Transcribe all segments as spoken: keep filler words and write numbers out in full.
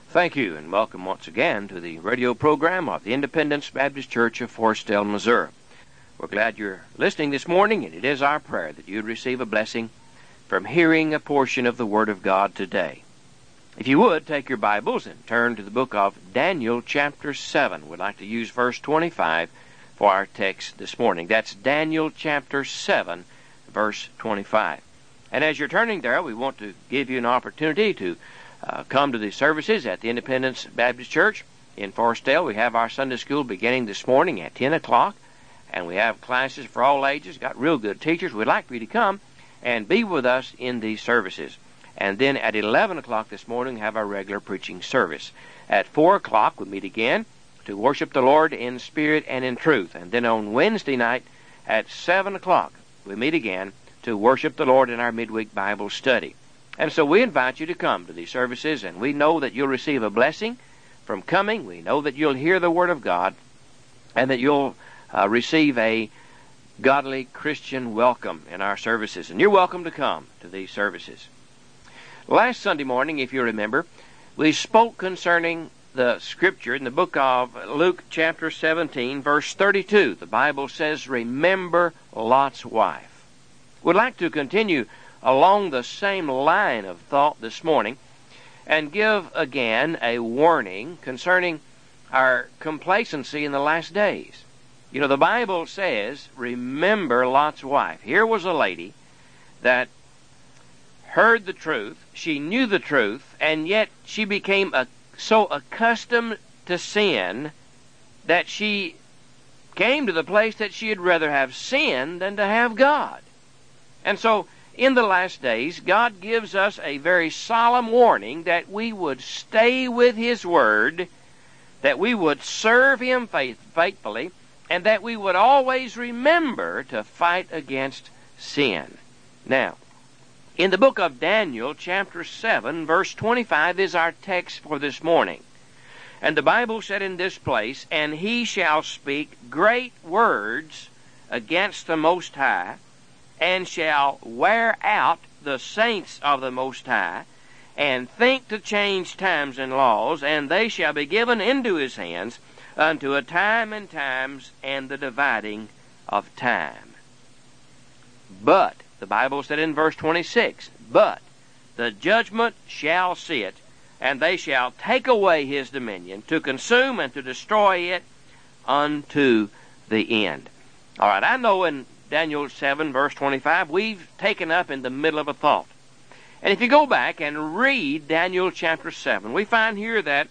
Thank you, and welcome once again to the radio program of the Independence Baptist Church of Forestdale, Missouri. We're glad you're listening this morning, and it is our prayer that you'd receive a blessing from hearing a portion of the Word of God today. If you would, take your Bibles and turn to the book of Daniel chapter seven. We'd like to use verse twenty-five for our text this morning. That's Daniel chapter seven, verse twenty-five. And as you're turning there, we want to give you an opportunity to Uh, come to the services at the Independence Baptist Church in Forestdale. We have our Sunday school beginning this morning at ten o'clock, and we have classes for all ages, got real good teachers. We'd like for you to come and be with us in these services. And then at eleven o'clock this morning, we have our regular preaching service. At four o'clock, we meet again to worship the Lord in spirit and in truth. And then on Wednesday night at seven o'clock, we meet again to worship the Lord in our midweek Bible study. And so we invite you to come to these services, and we know that you'll receive a blessing from coming. We know that you'll hear the Word of God, and that you'll uh, receive a godly Christian welcome in our services. And you're welcome to come to these services. Last Sunday morning, if you remember, we spoke concerning the Scripture in the book of Luke chapter seventeen, verse thirty-two. The Bible says, "Remember Lot's wife." We'd like to continue along the same line of thought this morning and give again a warning concerning our complacency in the last days. You know, the Bible says, remember Lot's wife. Here was a lady that heard the truth, she knew the truth, and yet she became a, so accustomed to sin that she came to the place that she'd rather have sin than to have God. And so in the last days, God gives us a very solemn warning that we would stay with His Word, that we would serve Him faith, faithfully, and that we would always remember to fight against sin. Now, in the book of Daniel, chapter seven, verse twenty-five is our text for this morning. And the Bible said in this place, "And he shall speak great words against the Most High, and shall wear out the saints of the Most High, and think to change times and laws, and they shall be given into his hands unto a time and times and the dividing of time." But, the Bible said in verse twenty-six, "But the judgment shall sit, and they shall take away his dominion, to consume and to destroy it unto the end." All right, I know in Daniel seven, verse twenty-five, we've taken up in the middle of a thought. And if you go back and read Daniel chapter seven, we find here that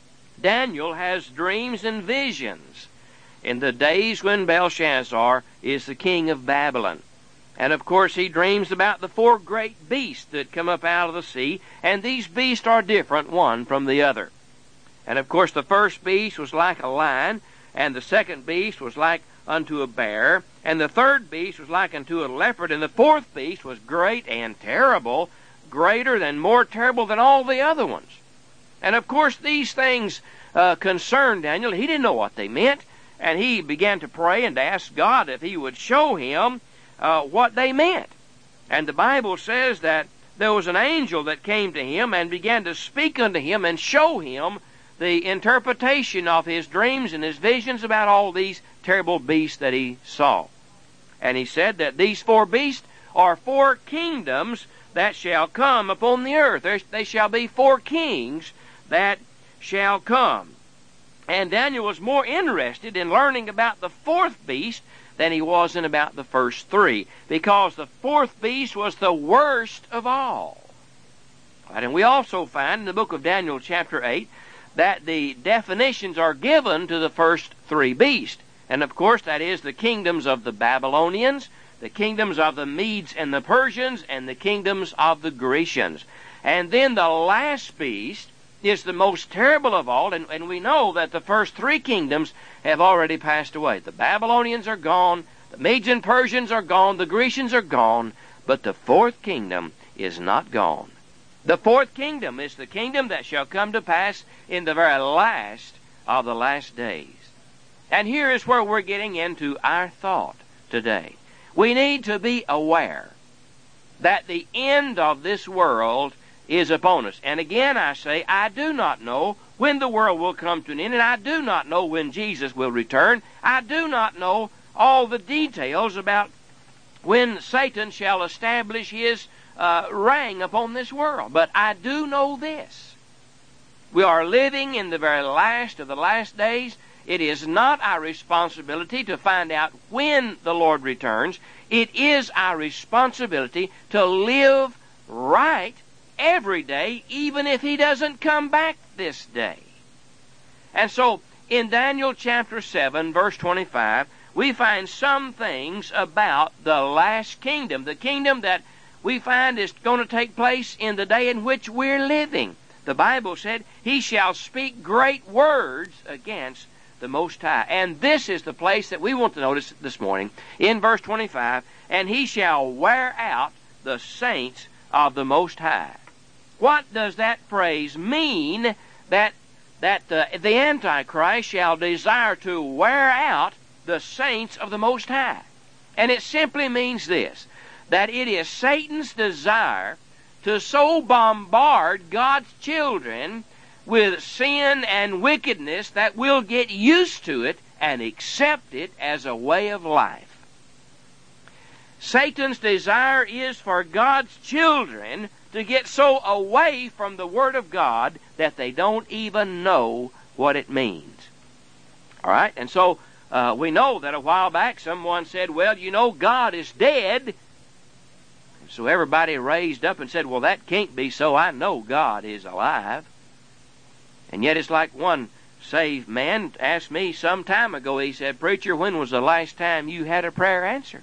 Daniel has dreams and visions in the days when Belshazzar is the king of Babylon. And of course he dreams about the four great beasts that come up out of the sea, and these beasts are different one from the other. And of course the first beast was like a lion, and the second beast was like unto a bear, and the third beast was like unto a leopard, and the fourth beast was great and terrible, greater than, more terrible than all the other ones. And of course these things uh, concerned Daniel. He didn't know what they meant, and he began to pray and to ask God if He would show him uh, what they meant. And the Bible says that there was an angel that came to him and began to speak unto him and show him the interpretation of his dreams and his visions about all these terrible beasts that he saw. And he said that these four beasts are four kingdoms that shall come upon the earth. There, they shall be four kings that shall come. And Daniel was more interested in learning about the fourth beast than he was in about the first three, because the fourth beast was the worst of all. Right, and we also find in the book of Daniel chapter eight that the definitions are given to the first three beasts. And of course that is the kingdoms of the Babylonians, the kingdoms of the Medes and the Persians, and the kingdoms of the Grecians. And then the last beast is the most terrible of all, and, and we know that the first three kingdoms have already passed away. The Babylonians are gone, the Medes and Persians are gone, the Grecians are gone, but the fourth kingdom is not gone. The fourth kingdom is the kingdom that shall come to pass in the very last of the last days. And here is where we're getting into our thought today. We need to be aware that the end of this world is upon us. And again I say, I do not know when the world will come to an end, and I do not know when Jesus will return. I do not know all the details about when Satan shall establish his uh, reign upon this world. But I do know this. We are living in the very last of the last days. It is not our responsibility to find out when the Lord returns. It is our responsibility to live right every day, even if He doesn't come back this day. And so, in Daniel chapter seven, verse twenty-five, we find some things about the last kingdom, the kingdom that we find is going to take place in the day in which we're living. The Bible said, He shall speak great words against the Most High. And this is the place that we want to notice this morning. In verse twenty-five, and He shall wear out the saints of the Most High. What does that phrase mean, that that uh, the Antichrist shall desire to wear out the saints of the Most High? And it simply means this, that it is Satan's desire to so bombard God's children with sin and wickedness that we'll get used to it and accept it as a way of life. Satan's desire is for God's children to get so away from the Word of God that they don't even know what it means. All right? And so uh, we know that a while back someone said, well, you know, God is dead. And so everybody raised up and said, well, that can't be so. I know God is alive. And yet it's like one saved man asked me some time ago, he said, preacher, when was the last time you had a prayer answered?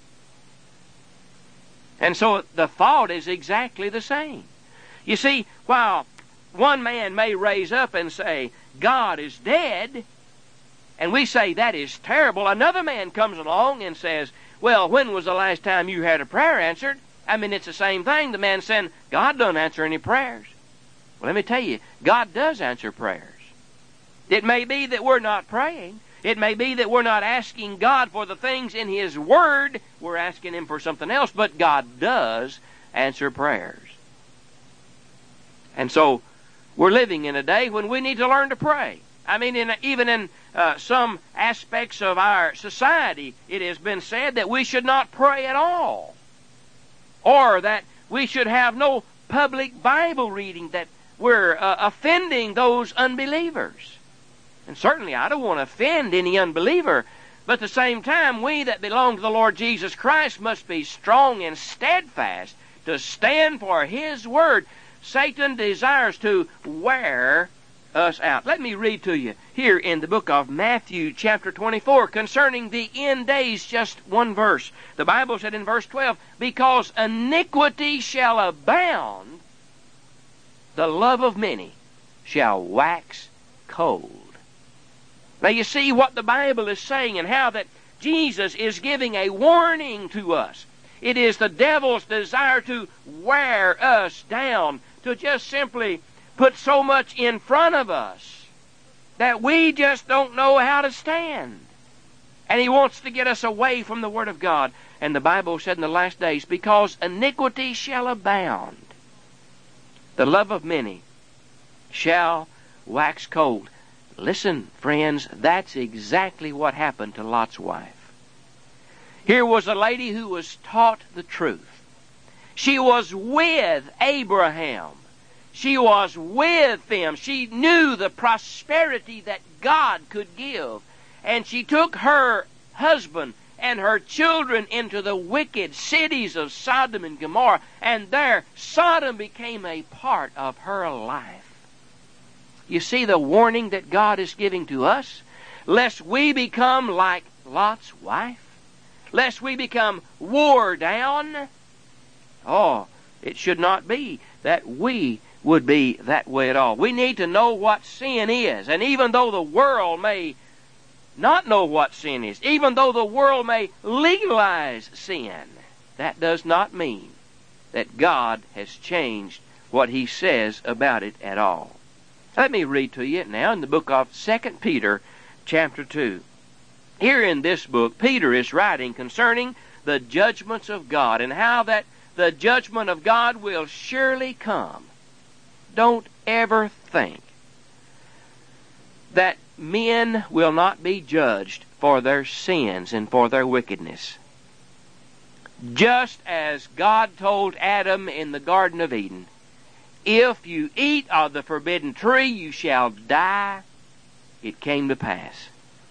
And so the thought is exactly the same. You see, while one man may raise up and say, God is dead, and we say that is terrible, another man comes along and says, well, when was the last time you had a prayer answered? I mean, it's the same thing. The man saying, God doesn't answer any prayers. Well, let me tell you, God does answer prayers. It may be that we're not praying. It may be that we're not asking God for the things in His Word. We're asking Him for something else, but God does answer prayers. And so, we're living in a day when we need to learn to pray. I mean, in, even in uh, some aspects of our society, it has been said that we should not pray at all. Or that we should have no public Bible reading, that we're uh, offending those unbelievers. And certainly I don't want to offend any unbeliever, but at the same time, we that belong to the Lord Jesus Christ must be strong and steadfast to stand for His Word. Satan desires to wear us out. Let me read to you here in the book of Matthew chapter twenty-four concerning the end days, just one verse. The Bible said in verse twelve, because iniquity shall abound, the love of many shall wax cold. Now you see what the Bible is saying and how that Jesus is giving a warning to us. It is the devil's desire to wear us down, to just simply put so much in front of us that we just don't know how to stand. And he wants to get us away from the Word of God. And the Bible said in the last days, because iniquity shall abound, the love of many shall wax cold. Listen, friends, that's exactly what happened to Lot's wife. Here was a lady who was taught the truth. She was with Abraham. She was with them. She knew the prosperity that God could give. And she took her husband and her children into the wicked cities of Sodom and Gomorrah. And there, Sodom became a part of her life. You see the warning that God is giving to us? Lest we become like Lot's wife? Lest we become wore down? Oh, it should not be that we would be that way at all. We need to know what sin is. And even though the world may not know what sin is, even though the world may legalize sin, that does not mean that God has changed what He says about it at all. Let me read to you now in the book of Second Peter chapter two. Here in this book, Peter is writing concerning the judgments of God and how that the judgment of God will surely come don't ever think that men will not be judged for their sins and for their wickedness. Just as God told Adam in the Garden of Eden, if you eat of the forbidden tree, you shall die. It came to pass.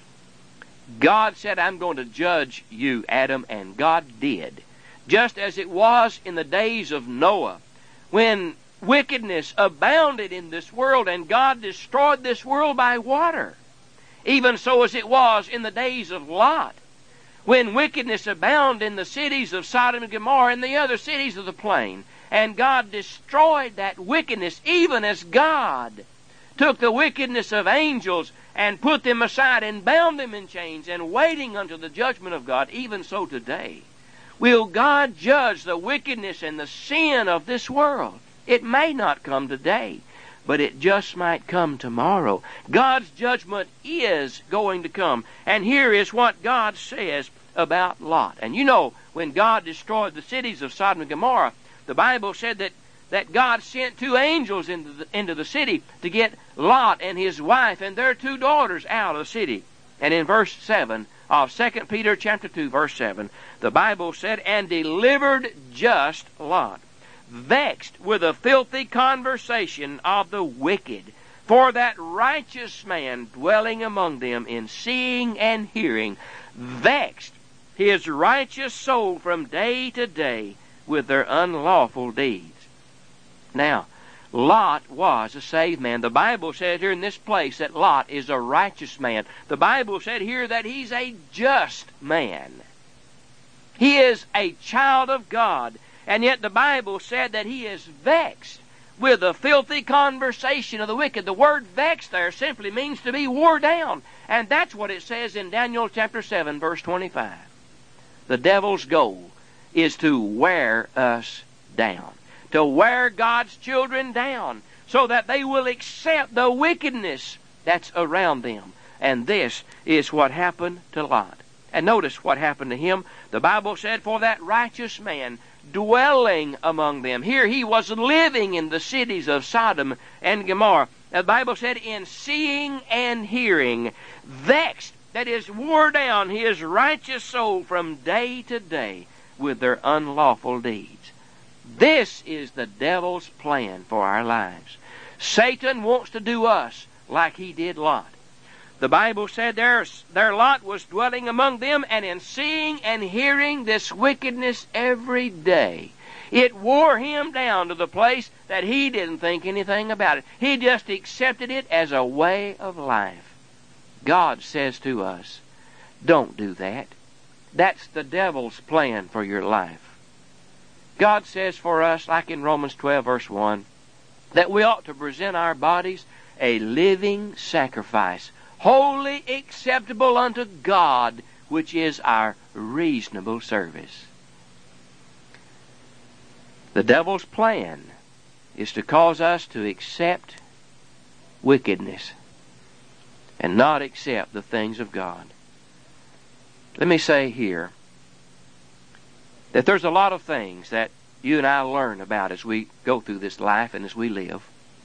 God said, I'm going to judge you, Adam, and God did. Just as it was in the days of Noah, when wickedness abounded in this world and God destroyed this world by water. Even so as it was in the days of Lot, when wickedness abounded in the cities of Sodom and Gomorrah and the other cities of the plain, and God destroyed that wickedness, even as God took the wickedness of angels and put them aside and bound them in chains and waiting unto the judgment of God, even so today will God judge the wickedness and the sin of this world. It may not come today, but it just might come tomorrow. God's judgment is going to come. And here is what God says about Lot. And you know, when God destroyed the cities of Sodom and Gomorrah, the Bible said that, that God sent two angels into the, into the city to get Lot and his wife and their two daughters out of the city. And in verse seven of Second Peter chapter two, verse seven, the Bible said, and delivered just Lot, vexed with the filthy conversation of the wicked, for that righteous man dwelling among them in seeing and hearing, vexed his righteous soul from day to day with their unlawful deeds. Now, Lot was a saved man. The Bible said here in this place that Lot is a righteous man. The Bible said here that he's a just man. He is a child of God. And yet the Bible said that he is vexed with the filthy conversation of the wicked. The word vexed there simply means to be wore down. And that's what it says in Daniel chapter seven, verse twenty-five. The devil's goal is to wear us down. To wear God's children down so that they will accept the wickedness that's around them. And this is what happened to Lot. And notice what happened to him. The Bible said, for that righteous man dwelling among them. Here he was living in the cities of Sodom and Gomorrah. The Bible said, in seeing and hearing, vexed, that is, wore down his righteous soul from day to day with their unlawful deeds. This is the devil's plan for our lives. Satan wants to do us like he did Lot. The Bible said their, their Lot was dwelling among them, and in seeing and hearing this wickedness every day, it wore him down to the place that he didn't think anything about it. He just accepted it as a way of life. God says to us, don't do that. That's the devil's plan for your life. God says for us, like in Romans twelve, verse one, that we ought to present our bodies a living sacrifice, wholly acceptable unto God, which is our reasonable service. The devil's plan is to cause us to accept wickedness and not accept the things of God. Let me say here that there's a lot of things that you and I learn about as we go through this life and as we live.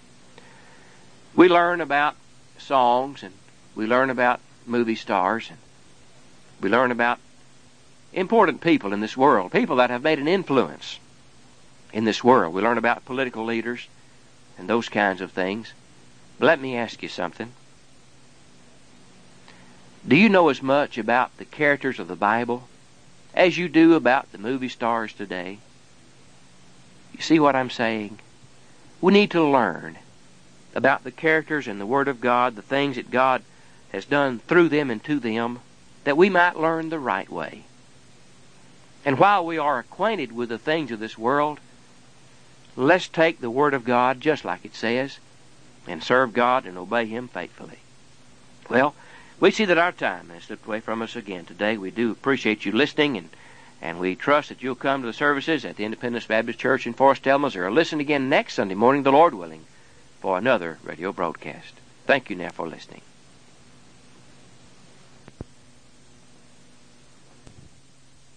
We learn about songs, and we learn about movie stars, and we learn about important people in this world, people that have made an influence in this world. We learn about political leaders and those kinds of things. But let me ask you something. Do you know as much about the characters of the Bible as you do about the movie stars today? You see what I'm saying? We need to learn about the characters in the Word of God, the things that God has done through them and to them, that we might learn the right way. And while we are acquainted with the things of this world, let's take the Word of God just like it says and serve God and obey Him faithfully. Well, we see that our time has slipped away from us again today. We do appreciate you listening, and, and we trust that you'll come to the services at the Independence Baptist Church in Forestdale, Missouri. Listen again next Sunday morning, the Lord willing, for another radio broadcast. Thank you now for listening.